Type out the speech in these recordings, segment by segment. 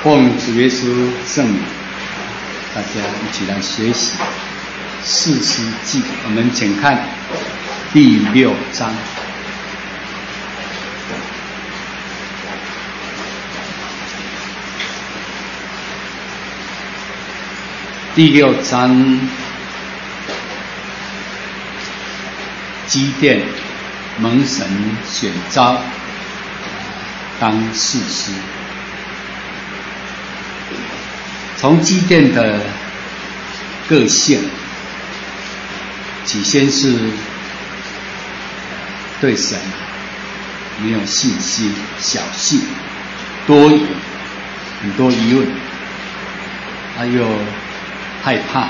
奉主耶稣圣名，大家一起来学习士师记。我们请看第6章。第6章，基甸蒙神选召当士师。从基甸的个性，起先是对神没有信心、小信、多疑，很多疑问，他又害怕，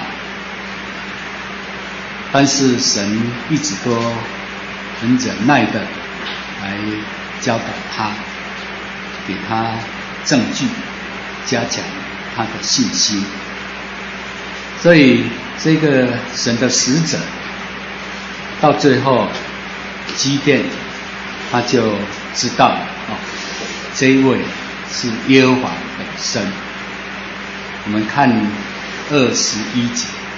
但是神一直都很忍耐的来教导他，给他证据，加强他的信心。所以这个神的使者到最后，基甸他就知道这一位是耶和华本身。我们看21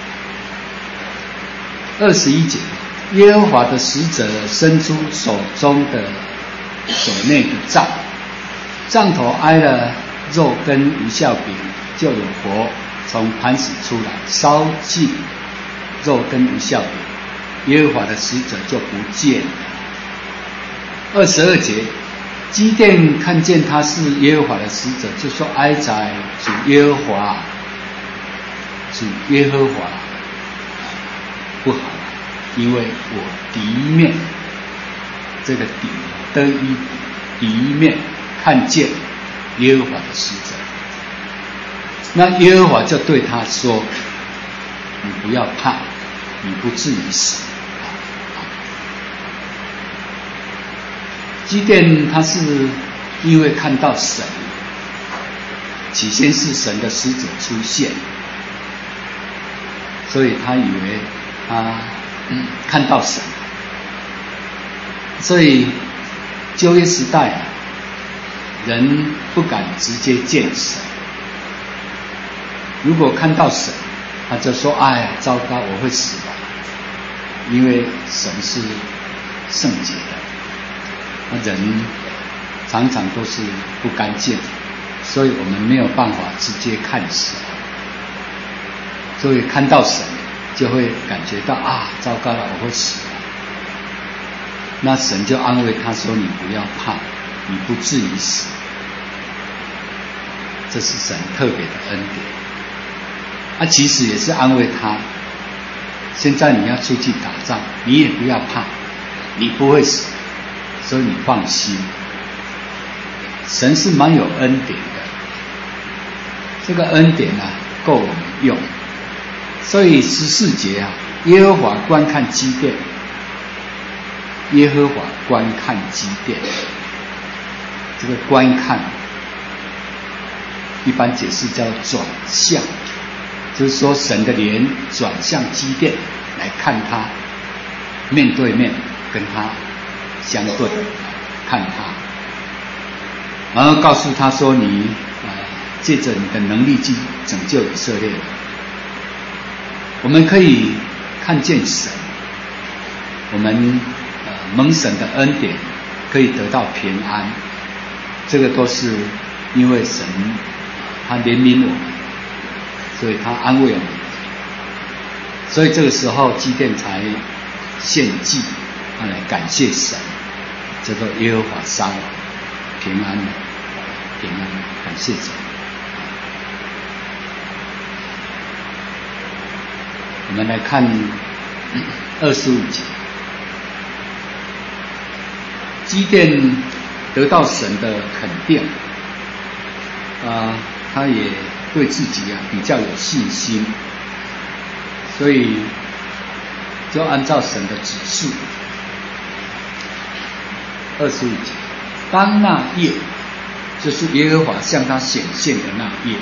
节，耶和华的使者伸出手中的手内的杖头挨了肉跟无酵饼，就有火从磐石出来，烧尽肉跟无酵饼，耶和华的使者就不见了。22节，基甸看见他是耶和华的使者，就说：哀哉，主耶和华，主耶和华不好，因为我敌面，这个敌面看见耶和华的使者。那耶和华就对他说：你不要怕，你不至于死。基甸他是因为看到神，起先是神的使者出现，所以他以为他看到神。所以旧约时代人不敢直接见神，如果看到神，他就说：哎呀，糟糕，我会死了，因为神是圣洁的，人常常都是不干净，所以我们没有办法直接看神，所以看到神就会感觉到糟糕了，我会死了。那神就安慰他说：你不要怕，你不至于死。这是神特别的恩典。其实也是安慰他，现在你要出去打仗，你也不要怕，你不会死，所以你放心。神是蛮有恩典的，这个恩典够我们用。所以14节耶和华观看基甸，耶和华观看基甸，这个观看一般解释叫转向，就是说神的脸转向基甸来看他，面对面跟他相对看他，然后告诉他说：你借着你的能力去拯救以色列。我们可以看见神，我们蒙神的恩典可以得到平安，这个都是因为神他怜悯我们，所以他安慰我们，所以这个时候基甸才献祭，来感谢神，叫做耶和华杀我，平安，感谢神。我们来看25节，基甸得到神的肯定，他也对自己比较有信心，所以就按照神的指示。25节，当那夜，就是耶和华向他显现的那夜，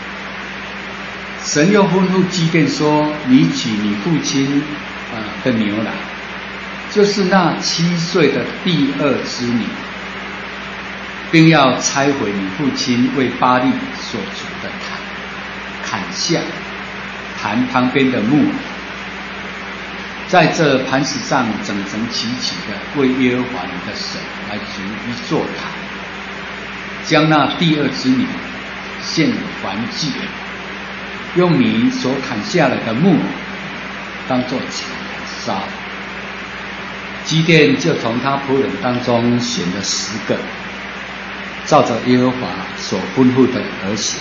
神又吩咐基甸说：你取你父亲的牛来，就是那7岁的第2只牛，并要拆毁你父亲为巴力所筑的坛，砍下坛旁边的木偶，在这磐石上整整齐齐的为耶和华你的神来筑一座坛，将那第二只牛献为燔祭，用你所砍下来的木偶当作柴来烧。基甸就从他仆人当中选了10个，照着耶和华所吩咐的而行。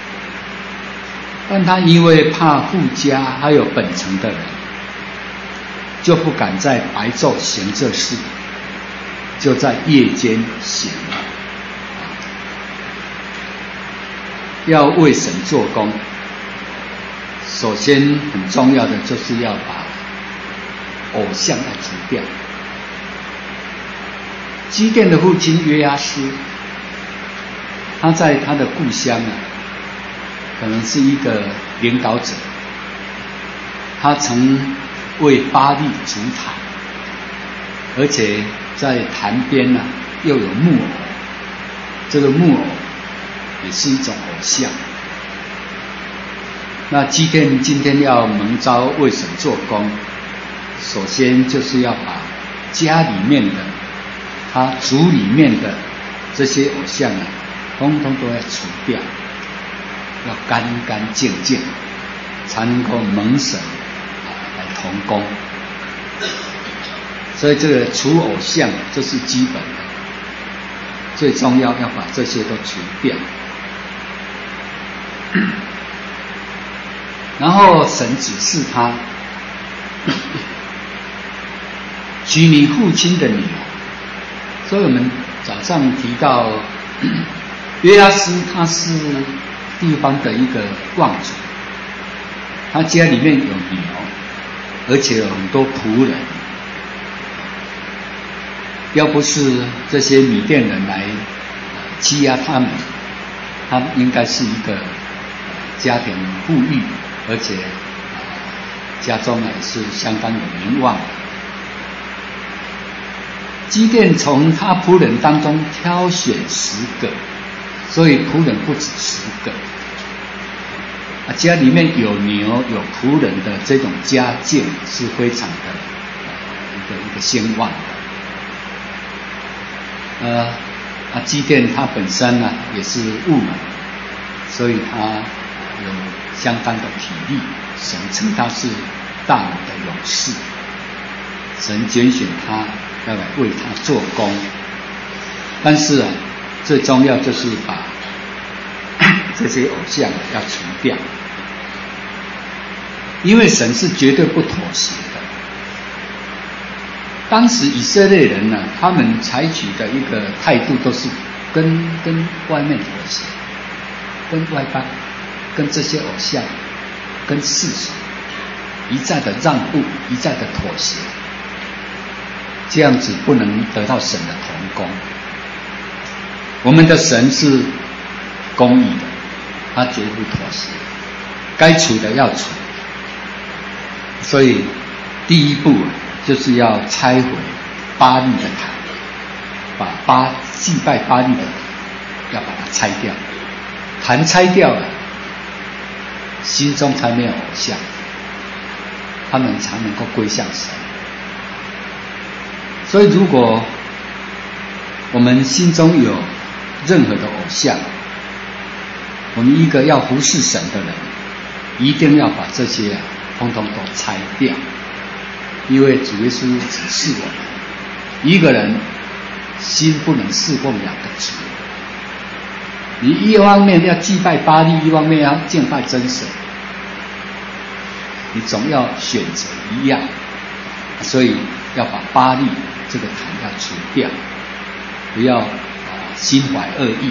但他因为怕富家还有本城的人，就不敢在白昼行这事，就在夜间行了。要为神做工，首先很重要的就是要把偶像要除掉。基甸的父亲约阿斯，他在他的故乡可能是一个领导者，他曾为巴力筑坛，而且在坛边又有木偶，这个木偶也是一种偶像。那基甸今天要蒙召为神做工，首先就是要把家里面的他族里面的这些偶像通通都要除掉，要干干净净，才能够蒙神来同工。所以这个除偶像这是基本的，最重要要把这些都除掉。然后神指示他娶你父亲的女儿。所以我们早上提到约阿斯，他是地方的一个望族，他家里面有牛，而且有很多仆人。要不是这些米甸人来欺压他们，他们应该是一个家庭富裕，而且家中也是相当有名望的。基甸从他仆人当中挑选10个，所以仆人不止10个。家里面有牛有仆人的这种家境是非常的一个兴旺的。基甸他本身也是务农，所以他有相当的体力，神称他是大能的勇士。神拣选他要来为他做工，但是最重要就是把这些偶像要除掉，因为神是绝对不妥协的。当时以色列人他们采取的一个态度都是跟外面妥协，跟外邦，跟这些偶像，跟世俗一再的让步，一再的妥协。这样子不能得到神的同工。我们的神是公义的，他绝不妥协，该除的要除。所以第一步就是要拆毁巴力的坛，把祭拜巴力的要把它拆掉，坛拆掉了，心中才没有偶像，他们才能够归向神。所以如果我们心中有任何的偶像，我们一个要服侍神的人一定要把这些通通都拆掉。因为主耶稣指示我们，一个人心不能侍奉2个主。你一方面要祭拜巴力，一方面要敬拜真神，你总要选择一样。所以要把巴力这个坛要除掉，不要心怀恶意。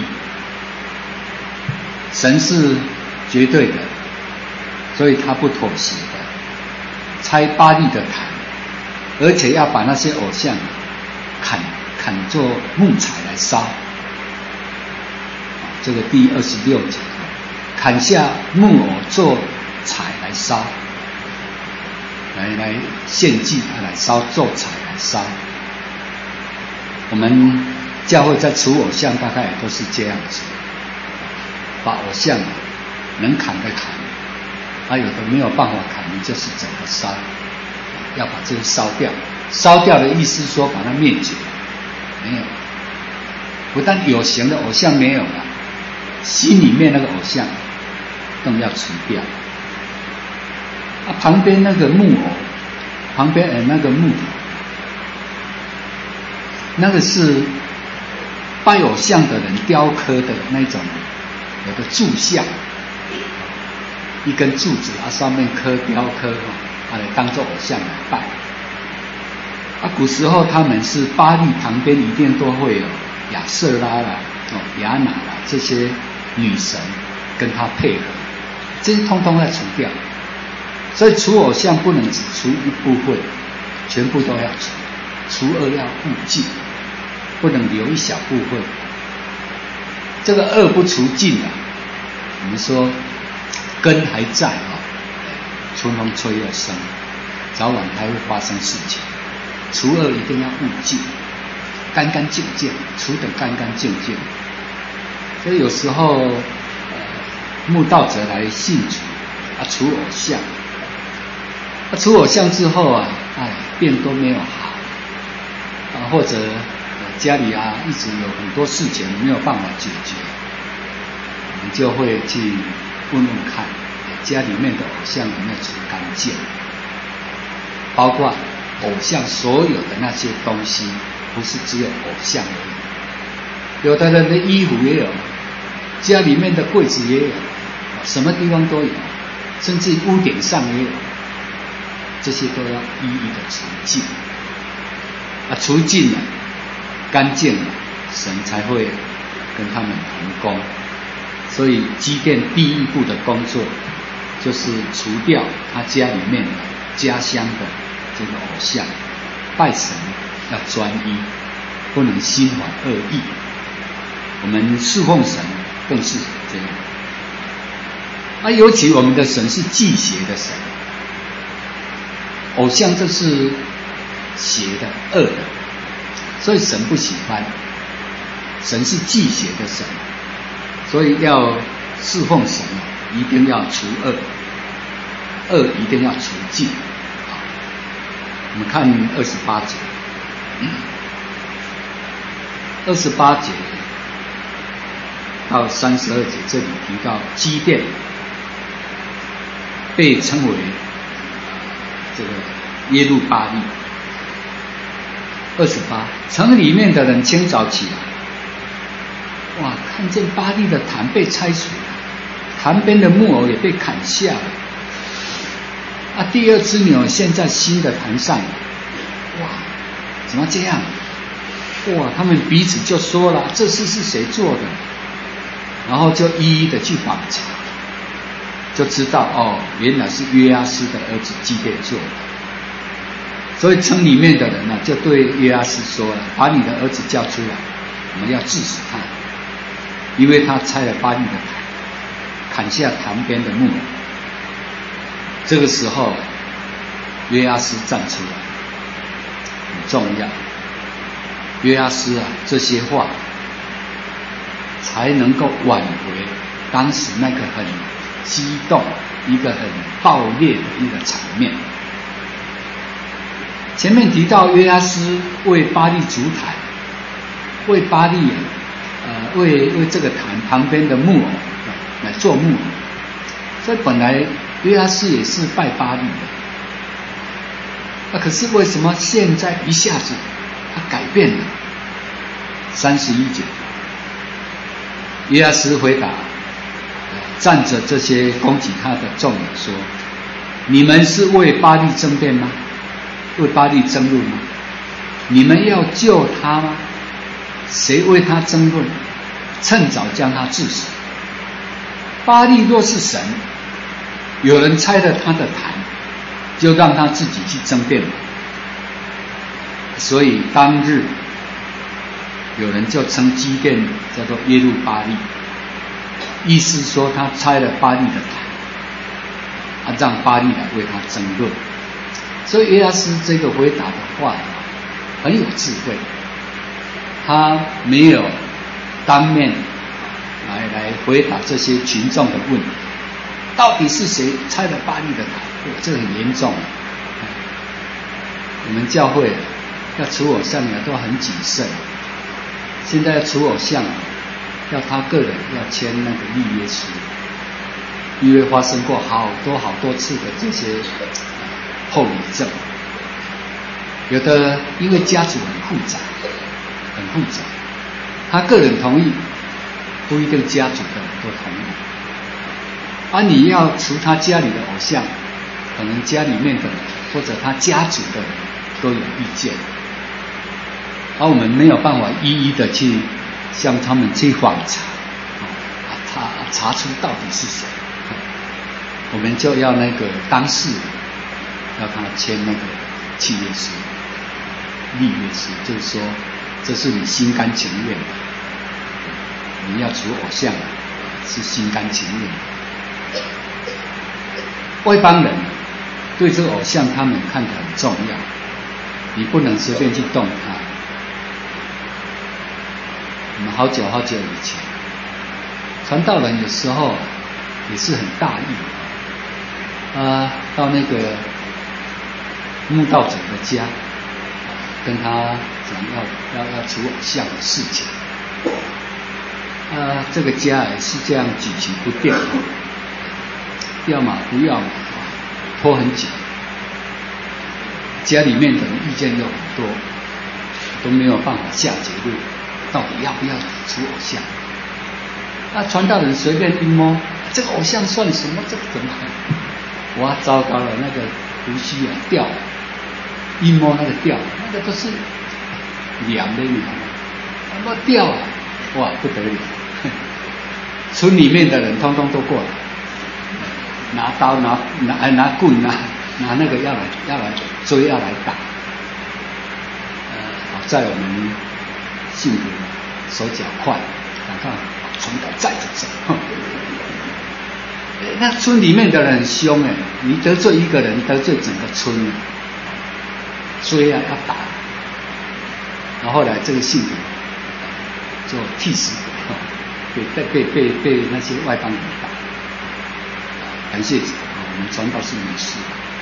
神是绝对的，所以他不妥协的，拆巴力的坛，而且要把那些偶像砍作木材来烧。这个第26节，砍下木偶做柴来烧，来献祭，来烧做柴来烧。我们教会在除偶像大概也都是这样子。 把偶像能砍的砍，有的没有办法砍，你就是整个烧，要把这个烧掉。烧掉的意思说把它灭绝，没有。不但有形的偶像没有了，心里面那个偶像更要除掉。旁边那个木偶，旁边那个木头，那个是拜偶像的人雕刻的那种，有个柱像，一根柱子上面雕刻来当做偶像来拜。古时候他们是巴力旁边一定都会有亚瑟拉啦、雅娜啦这些女神跟他配合，这些通通要除掉。所以除偶像不能只除一部分，全部都要除。除恶要务尽，不能留一小部分。这个恶不除尽我们说根还在春风吹又生，早晚还会发生事情。除恶一定要务尽，干干净净，除得干干净净。所以有时候慕道者来信主除偶像，除偶像之后病都没有好或者家里一直有很多事情没有办法解决，我们就会去问问看家里面的偶像有没有除干净，包括偶像所有的那些东西，不是只有偶像而已。有的人的衣服也有，家里面的柜子也有，什么地方都有，甚至屋顶上也有，这些都要一一的除尽。除尽了，干净了，神才会跟他们同工。所以基甸第一步的工作，就是除掉他家里面的家乡的这个偶像，拜神要专一，不能心怀恶意。我们侍奉神更是这样。尤其我们的神是忌邪的神，偶像这是邪的、恶的，所以神不喜欢。神是忌邪的神，所以要侍奉神一定要除恶，恶一定要除尽。我们看28节，28节到32节，这里提到基甸被称为这个耶路巴力。28，城里面的人清早起来，看见巴力的坛被拆除了，坛边的木偶也被砍下了。第二只牛现在新的坛上，怎么这样？他们彼此就说了，这事是谁做的？然后就一一的去访查，就知道原来是约阿斯的儿子基甸做的。所以城里面的人就对约阿斯说了，把你的儿子叫出来，我们要治死他，因为他拆了巴力的坛，砍下坛边的木偶。这个时候约阿斯站出来，很重要。约阿斯这些话才能够挽回当时那个很激动、一个很暴烈的一个场面。前面提到约阿斯为巴力筑坛，为巴力为这个坛旁边的木偶来做木偶，所以本来约阿斯也是拜巴力的，可是为什么现在一下子他改变了？31节，约阿斯回答站着这些攻击他的众人说：你们是为巴力争辩吗？为巴力争论吗？你们要救他吗？谁为他争论？趁早将他治死。巴力若是神，有人拆了他的坛，就让他自己去争辩吧。所以当日有人就称基甸叫做耶路巴力，意思说他拆了巴力的坛，让巴力来为他争论。所以约阿斯这个回答的话很有智慧，他没有当面来回答这些群众的问题。到底是谁拆了巴力的台？这个很严重。我们教会要除偶像都很谨慎。现在要除偶像，要他个人要签那个立约书，因为发生过好多次的这些后遗症。有的因为家族很复杂，他个人同意，不一定家族的人都同意。你要除他家里的偶像，可能家里面的人或者他家族的人都有意见，我们没有办法一一的去向他们去访查，查出到底是谁，我们就要那个当事人要他签那个契约书、立约书，就是说这是你心甘情愿的，你要除偶像是心甘情愿的。外邦人对这个偶像他们看得很重要，你不能随便去动它。我们好久以前，传道人有时候也是很大意，到那个慕道者的家，跟他讲要除偶像的事情，这个家也是这样举棋不定，要么不要嘛，拖很久。家里面的人意见又很多，都没有办法下结论，到底要不要除偶像？传道人随便一摸，这个偶像算什么？这个怎么？哇，糟糕了，那个胡须掉了，一摸那个掉了，那个都是两的，那么掉了，哇，不得了！村里面的人通通都过来。拿刀拿棍拿那个要来追要来打，好在我们信徒手脚快，赶快传道载着走。那村里面的人很凶你得罪一个人得罪整个村追要打。然后后来这个信徒就替死被那些外邦人打。感谢我们传道是没事，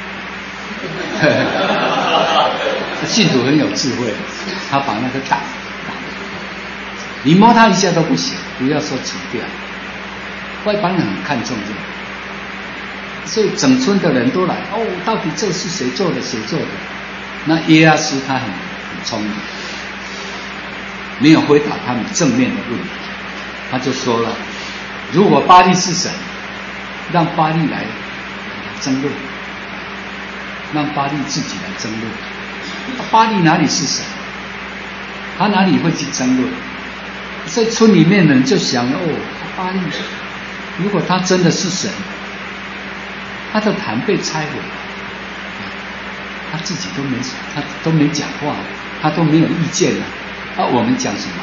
信徒很有智慧，他把那个打，你摸他一下都不行，不要说除掉。外邦人很看重这个，所以整村的人都来到底这是谁做的？那耶亚斯他很聪明，没有回答他们正面的问题，他就说了：如果巴力是神，让巴力来争论，让巴力自己来争论。巴力哪里是神？他哪里会去争论？所以村里面的人就想巴力如果他真的是神，他的坛被拆毁，他自己他都没讲话，他都没有意见了，我们讲什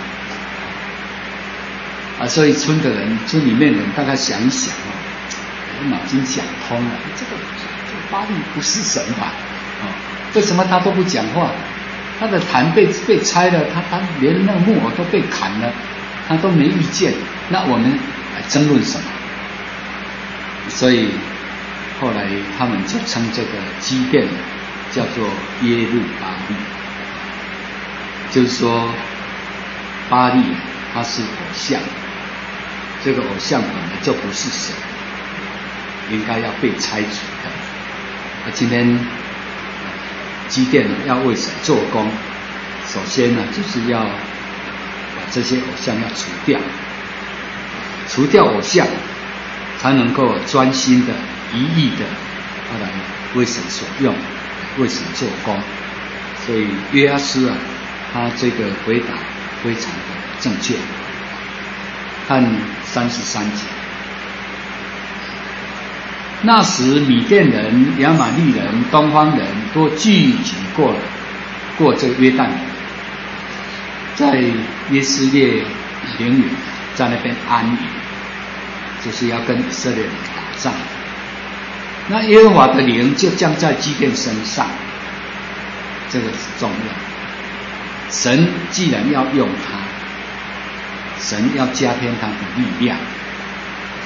么？所以村里面的人大概想一想脑筋想通了，这个巴力不是神吧？为什么他都不讲话？他的坛被拆了，他连那个木偶都被砍了，他都没意见，那我们来争论什么？所以后来他们就称这个基甸叫做耶路巴力，就是说巴力他是偶像，这个偶像本来就不是神，应该要被拆除的。今天基甸要为神做工，首先就是要把这些偶像要除掉，除掉偶像，才能够专心的、一意的来为神所用，为神做工。所以约阿斯他这个回答非常的正确。看33节。那时米甸人、亚玛力人、东方人都聚集过这个约旦河，在耶斯列陵园，在那边安营，就是要跟以色列人打仗。那耶和华的灵就降在基甸身上，这个是重要。神既然要用他，神要加添他的力量，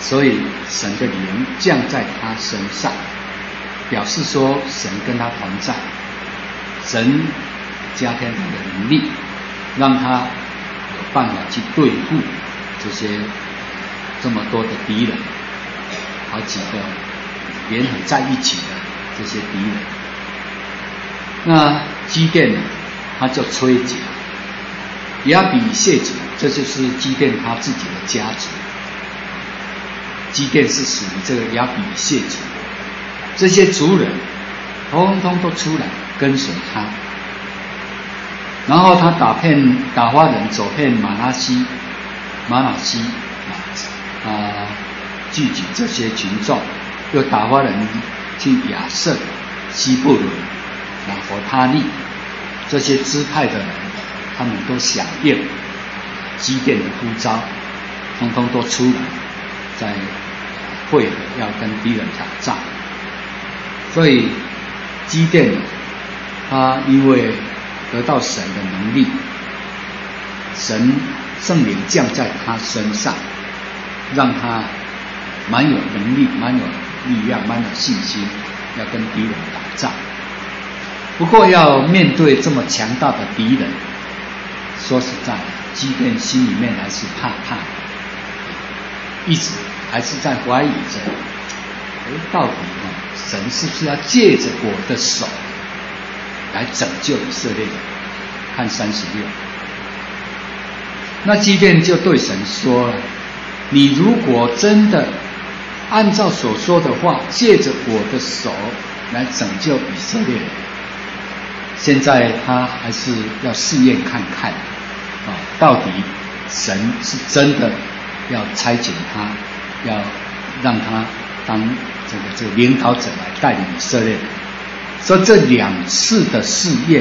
所以神的灵降在他身上，表示说神跟他同在，神加添他的能力，让他有办法去对付这些这么多的敌人，好几个联合在一起的这些敌人。那基甸呢，他就吹角，亚比谢族，这就是基甸他自己的家族。基甸是属于这个亚比谢族，这些族人通通都出来跟随他。然后他打发人走遍马拿西聚集这些群众，又打发人去亚设、西布伦、拿弗他利这些支派的人，他们都响应基甸的呼召，通通都出来，在会合要跟敌人打仗。所以基甸他因为得到神的能力，神圣灵降在他身上，让他蛮有能力、蛮有力量、蛮有信心，要跟敌人打仗。不过要面对这么强大的敌人，说实在，基甸心里面还是怕怕的，一直还是在怀疑着，到底神是不是要借着我的手来拯救以色列？看36，那基甸就对神说了：你如果真的按照所说的话，借着我的手来拯救以色列人，现在他还是要试验看看到底神是真的要差遣他，要让他当这个领导者来带领以色列人。所以这2次的试验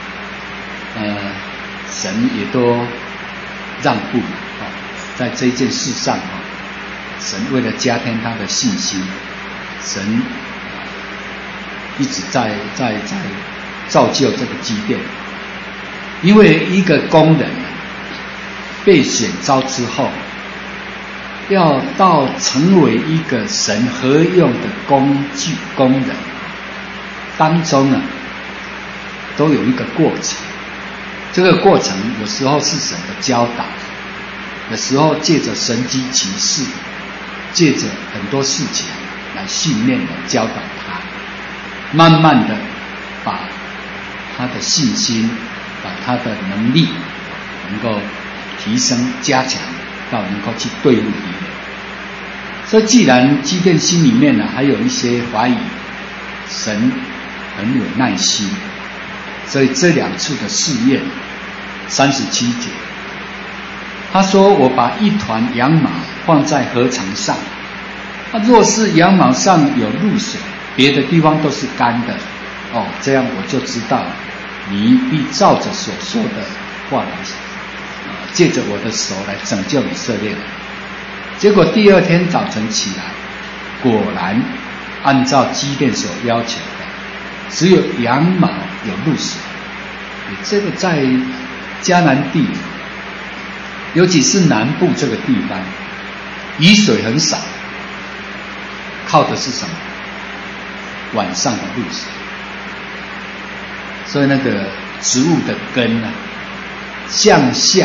神也都让步在这一件事上神为了加添他的信心，神一直在造就这个基甸。因为一个工人被选召之后，要到成为一个神合用的工人当中都有一个过程。这个过程有时候是神的教导，有时候借着神迹奇事，借着很多事情来训练、来教导他，慢慢的把他的信心、把他的能力能够提升、加强，到能够去对付敌人。所以既然基甸心里面还有一些怀疑，神很有耐心，所以这2次的试验，37节，他说：我把一团羊毛放在禾场上，若是羊毛上有露水，别的地方都是干的，这样我就知道你必照着所说的话来，借着我的手来拯救以色列人。结果第2天早晨起来，果然按照基甸所要求的，只有羊毛有露水。这个在迦南地，尤其是南部这个地方，雨水很少，靠的是什么？晚上的露水。所以那个植物的根向下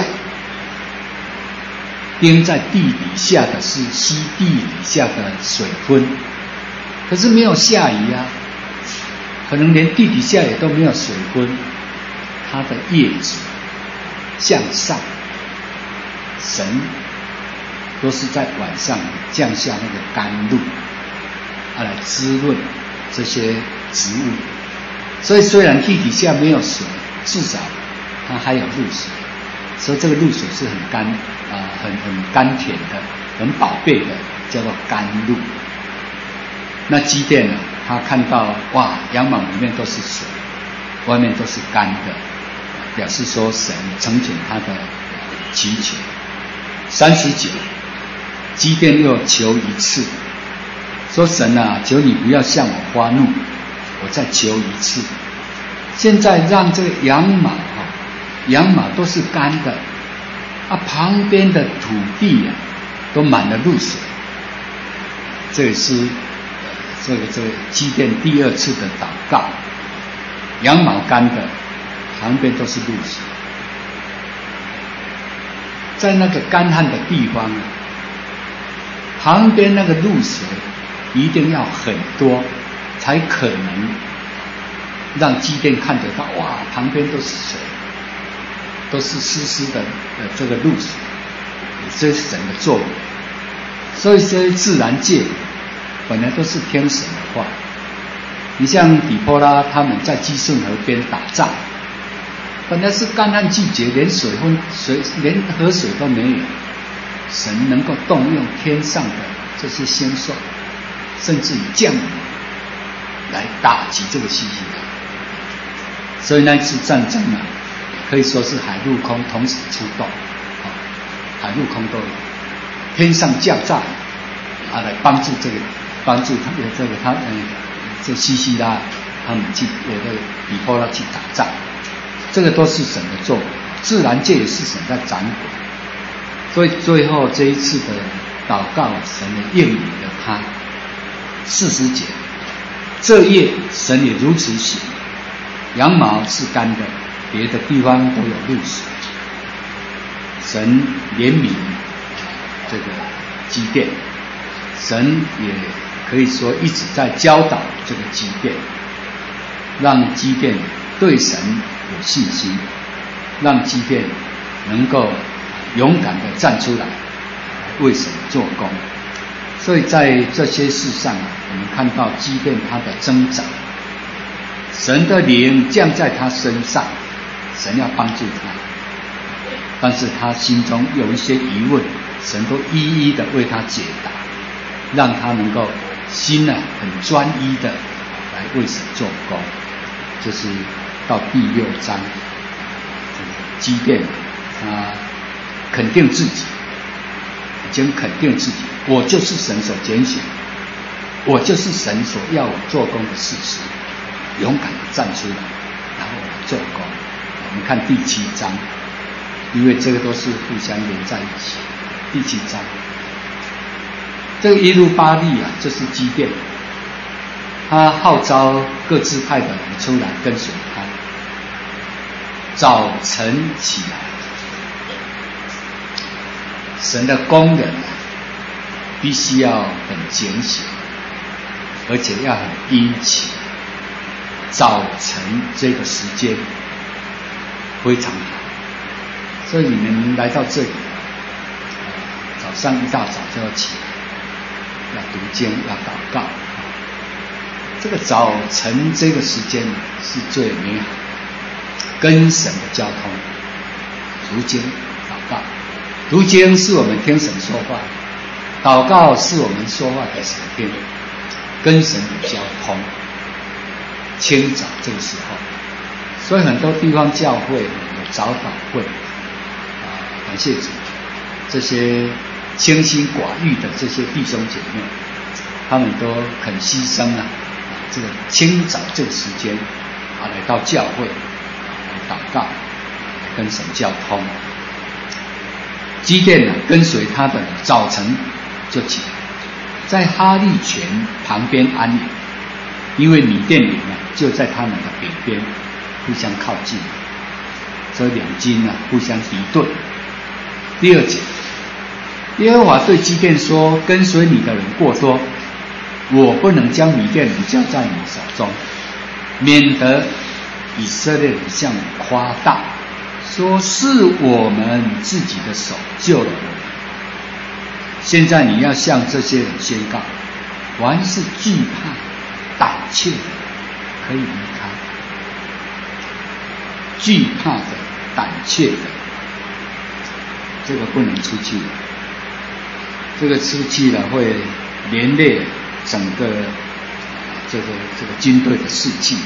钉在地底下的是吸地底下的水分，可是没有下雨可能连地底下也都没有水分，它的叶子向上，神都是在晚上降下那个甘露来滋润这些植物。所以虽然地底下没有水，至少它还有露水，所以这个露水是很甘很甘甜的，很宝贝的，叫做甘露。那基甸他看到羊毛里面都是水，外面都是干的，表示说神成全他的祈求。39，基甸又求一次，说神求你不要向我发怒，我再求一次。现在让这个羊毛都是干的，旁边的土地都满了露水， 这也是这个基甸第二次的祷告。羊毛干的旁边都是露水，在那个干旱的地方啊，旁边那个露水一定要很多，才可能让基甸看得到，哇，旁边都是水，都是湿湿的这个露水，这是神的作为。所以这些自然界本来都是天神的话。你像底波拉他们在基顺河边打仗，本来是干旱季节，连连河水都没有，神能够动用天上的这些星宿，甚至于降雨来打击这个希西家。所以那一次战争啊，可以说是海陆空同时出动，海陆空都有，天上降炸来帮助他这西西拉他们去底波拉去打仗，这个都是神的作为，自然界也是神在掌管。所以最后这一次的祷告，神也应允了他。40节，这夜神也如此写，羊毛是干的，别的地方都有露水。神怜悯这个基甸，神也可以说一直在教导这个基甸，让基甸对神有信心，让基甸能够勇敢地站出来为神做工。所以在这些事上我们看到基甸他的增长，神的灵降在他身上，神要帮助他，但是他心中有一些疑问，神都一一的为他解答，让他能够心很专一的来为神做工。这是到第6章，基甸他肯定自己，已经肯定自己，我就是神所拣选，我就是神所要我做工的事实，勇敢的站出来，然后来做工。我们看第7章，因为这个都是互相连在一起。第7章，这个耶路巴力就是基甸，他号召各支派的人出来跟随他。早晨起来，神的工人必须要很拣选，而且要很殷勤。早晨这个时间非常好，所以你们来到这里，早上一大早就要起来，要读经，要祷告。这个早晨这个时间是最美好的，跟神的交通。读经、祷告，读经是我们听神说话，祷告是我们说话给神听，跟神有交通。清早这个时候，所以很多地方教会有早祷会，感谢主，这些清心寡欲的这些弟兄姐妹，他们都肯牺牲这个清早这个时间来到教会来祷告，跟神交通。基甸跟随他的早晨就起来，在哈利泉旁边安营，因为米甸人就在他们的北边，互相靠近，所以两军互相敌对。第2节，耶和华对基甸说：跟随你的人过多，我不能将米甸人交在你手中，免得以色列人向你夸大，说是我们自己的手救了我们。现在你要向这些人宣告，凡是惧怕胆怯的可以离开，惧怕的胆怯的这个不能出去，这个出去了会连累整个这个军队的士气。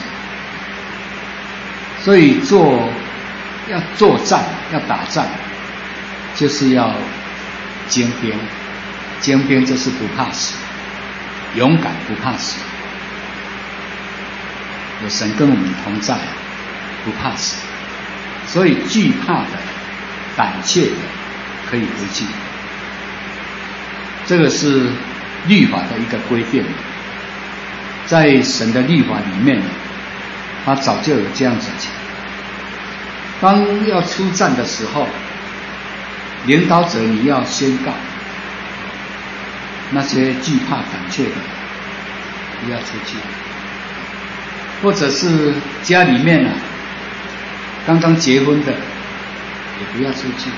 所以要作战，要打仗，就是要精兵。精兵就是不怕死，勇敢不怕死。有神跟我们同在，不怕死。所以惧怕的、胆怯的可以回去。这个是律法的一个规定，在神的律法里面，他早就有这样子讲。当要出战的时候，领导者你要宣告，那些惧怕胆怯的不要出去，或者是家里面啊刚刚结婚的也不要出去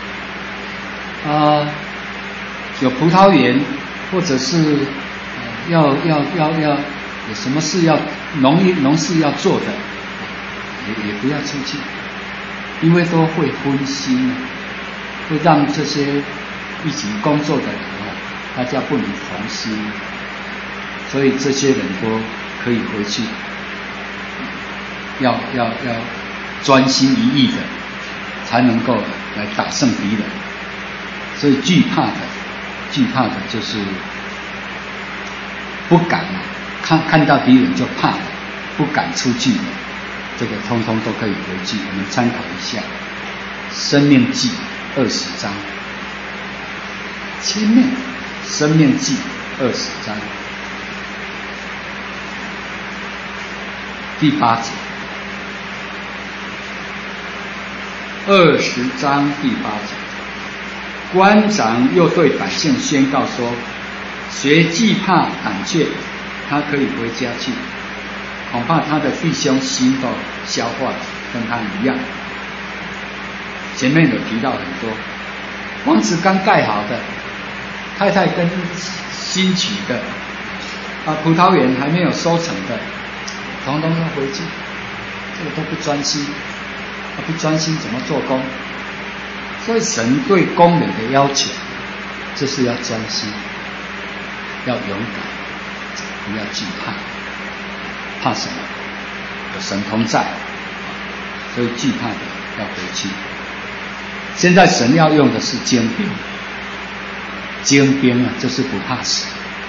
有葡萄园或者是要有什么事要农事要做的也不要出去，因为都会分心，会让这些一起工作的人大家不能同心，所以这些人都可以回去，要专心一意的，才能够来打胜敌人。所以惧怕的就是不敢看到敌人就怕了，不敢出去的，这个通通都可以回去。我们参考一下《申命记》20章，前面《申命记》20章第8节，20章第8节，官长又对百姓宣告说：谁惧怕胆怯，他可以回家去，恐怕他的弟兄心都消化了，跟他一样。前面有提到很多，房子刚盖好的，太太跟新娶的，葡萄园还没有收成的，统统都回去，这个都不专心，不专心怎么做工？所以神对工人的要求，就是要专心，要勇敢，不要惧怕。怕什么？有神同在，所以惧怕的要回去。现在神要用的是精兵，精兵就是不怕死。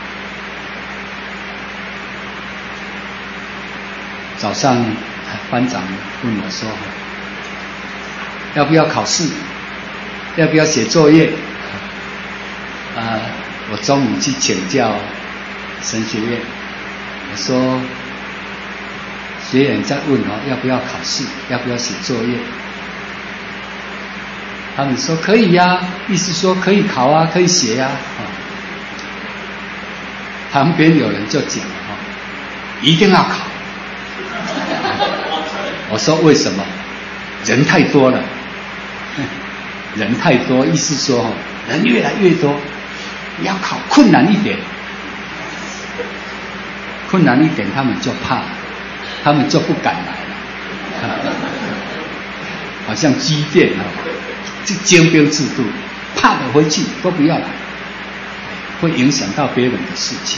早上班长问我说，要不要考试？要不要写作业？我中午去请教神学院，我说学员在问要不要考试，要不要写作业？他们说可以呀，意思说可以考啊，可以写呀。旁边有人就讲一定要考。我说为什么？人太多了，人太多，意思说人越来越多，要考困难一点，困难一点他们就怕了，他们就不敢来了。好像机电这精兵制度，怕的回去都不要来，会影响到别人的事情。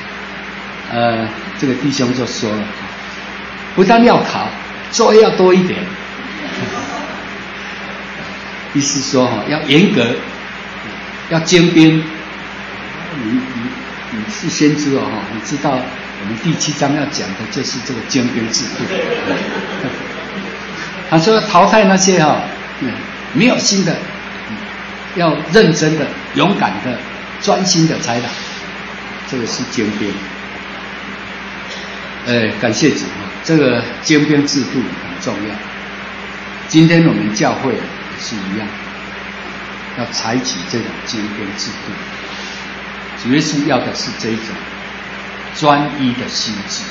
这个弟兄就说了，不但要考，作业要多一点。意思说要严格，要精兵。你是先知你知道我们第7章要讲的就是这个精兵制度。他说淘汰那些没有心的，要认真的、勇敢的、专心的才来，这个是精兵。感谢主，这个精兵制度很重要。今天我们教会也是一样，要采取这种精兵制度。主耶稣要的是这种专一的心智。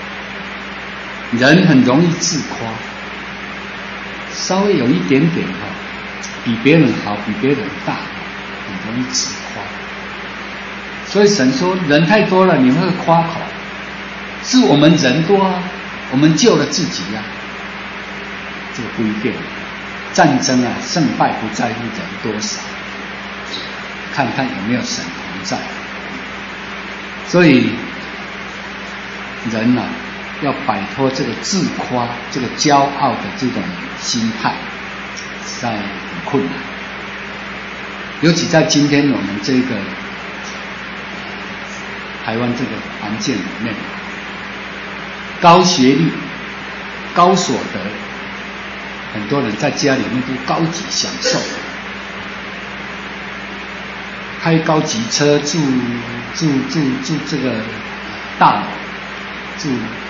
人很容易自夸，稍微有一点点比别人好，比别人大，很容易自夸。所以神说人太多了，你们会夸口，是我们人多啊，我们救了自己啊。这个不一定，战争胜败不在乎人多少，看看有没有神同在。所以人要摆脱这个自夸、这个骄傲的这种心态，实在很困难。尤其在今天我们这个台湾这个环境里面，高学历、高所得，很多人在家里面都高级享受， 开高级车，住这个大楼，住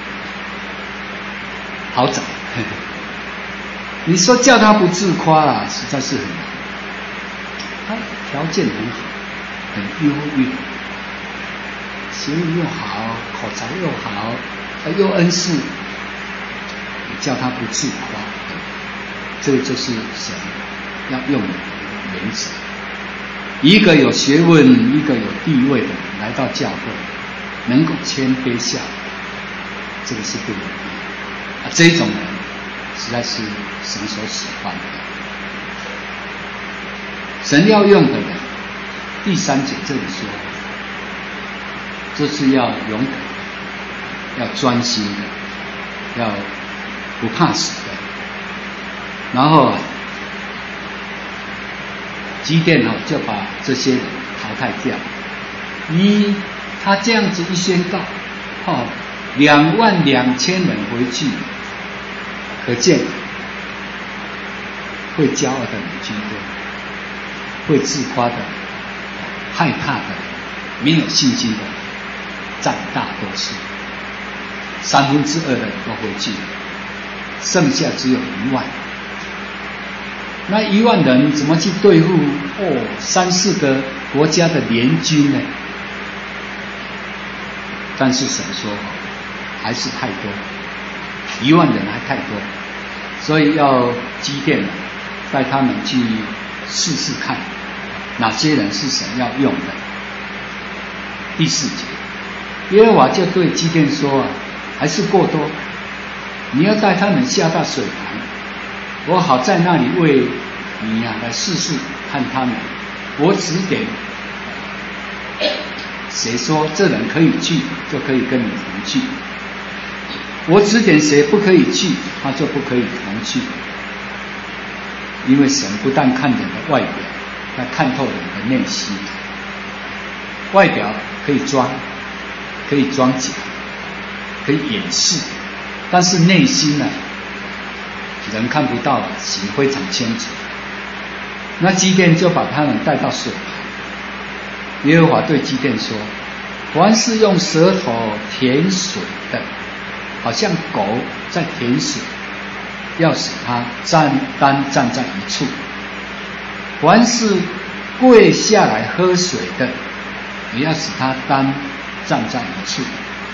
豪宅。你说叫他不自夸啦，实在是很难。他条件很好，很优越，学历又好，口才又好，又恩赐，你叫他不自夸，这个就是神要用的原则。一个有学问、一个有地位的来到教会，能够谦卑下来，这个是不容易。这种人实在是神所喜欢的。神要用的人，第3节这里说，就是要勇敢，要专心的，要不怕死的。然后基甸就把这些人淘汰掉。他这样子一宣告，22000人回去，可见会骄傲的人居多，会自夸的、害怕的、没有信心的占大多数，2/3的人都回去了，剩下只有1万。那1万人怎么去对付3、4个国家的联军呢？但是神说还是太多，1万人还太多，所以要基甸带他们去试试看哪些人是神要用的。第4节，耶和华就对基甸说还是过多，你要带他们下到水旁，我好在那里为你来试试看他们。我指点谁说这人可以去，就可以跟你同去；我指点谁不可以去，他就不可以同去。因为神不但看人的外表，他看透人的内心。外表可以装假，可以掩饰，但是内心呢，人看不到，心非常清楚。那基甸就把他们带到水旁。耶和华对基甸说：凡是用舌头舔水的，好像狗在舔水，要使他单站在一处；凡是跪下来喝水的，也要使他单站在一处。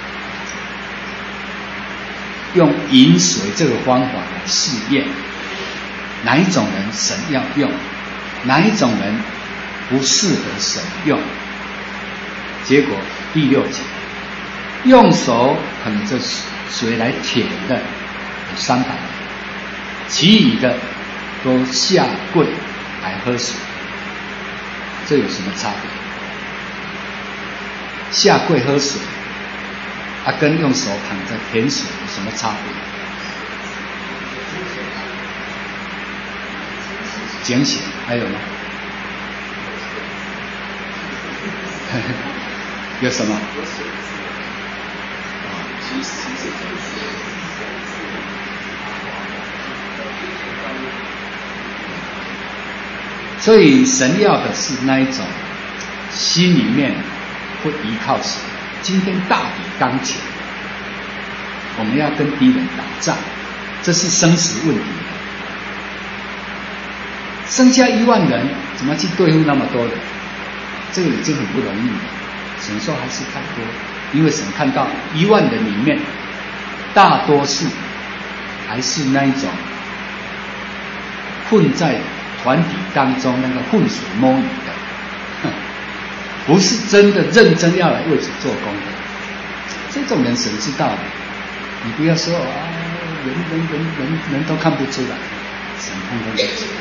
用饮水这个方法来试验哪一种人神要用，哪一种人不适合神用。结果第6节，用手捧着水来舔的有300人，其余的都下跪来喝水。这有什么差别？下跪喝水跟用手捧着舔水有什么差别？拣选还有吗？有什么？所以神要的是那一种心里面会依靠神。今天大敌当前，我们要跟敌人打仗，这是生死问题。剩下1万人，怎么去对付那么多人？这个已经很不容易了。神说还是太多，因为神看到1万人里面，大多数还是那一种混在团体当中那个浑水摸鱼的，不是真的认真要来为主做工的。这种人神知道的，你不要说人都看不出来，神通通都知道。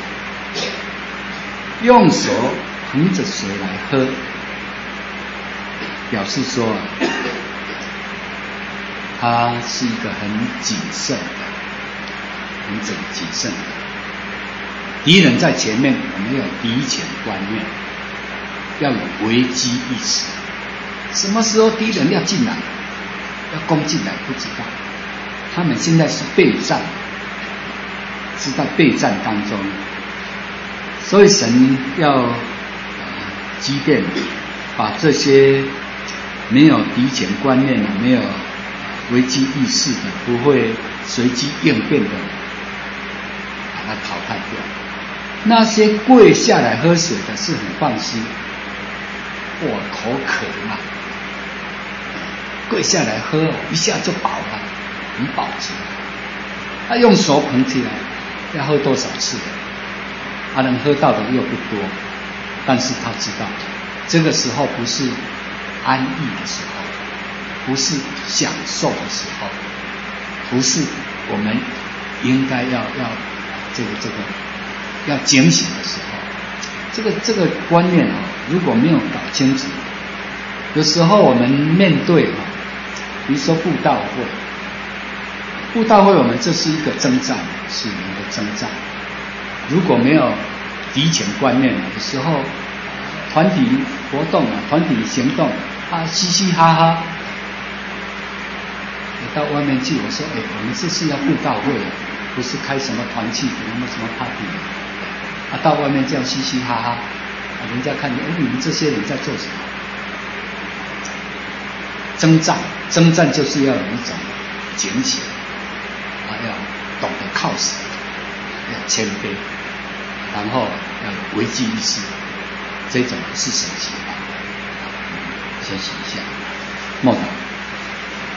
用手捧着水来喝，表示说他是一个很谨慎的，很谨慎的。敌人在前面，我们要有敌前观念，要有危机意识。什么时候敌人要进来，要攻进来不知道，他们现在是备战，是在备战当中。所以神要机电把这些没有敌前观念的、没有危机意识的、不会随机应变的，把它淘汰掉。那些跪下来喝水的是很放心，我口渴嘛，跪下来喝一下就饱了，很饱足。他用手捧起来，要喝多少次？他能喝到的又不多，但是他知道，这个时候不是安逸的时候，不是享受的时候，不是我们应该要这个要警醒的时候。这个观念如果没有搞清楚，有时候我们面对比如说布道会，我们这是一个征战，是一个征战。如果没有敌前观念，有时候团体活动团体行动嘻嘻哈哈，我到外面去，我说我们这是要布道会，不是开什么团契，什么 party，到外面这样嘻嘻哈哈，人家看你们这些人在做什么？征战就是要有一种警醒，要懂得靠神，要谦卑，然后要有危机意识，这种是神奇的。休息一下，默祷。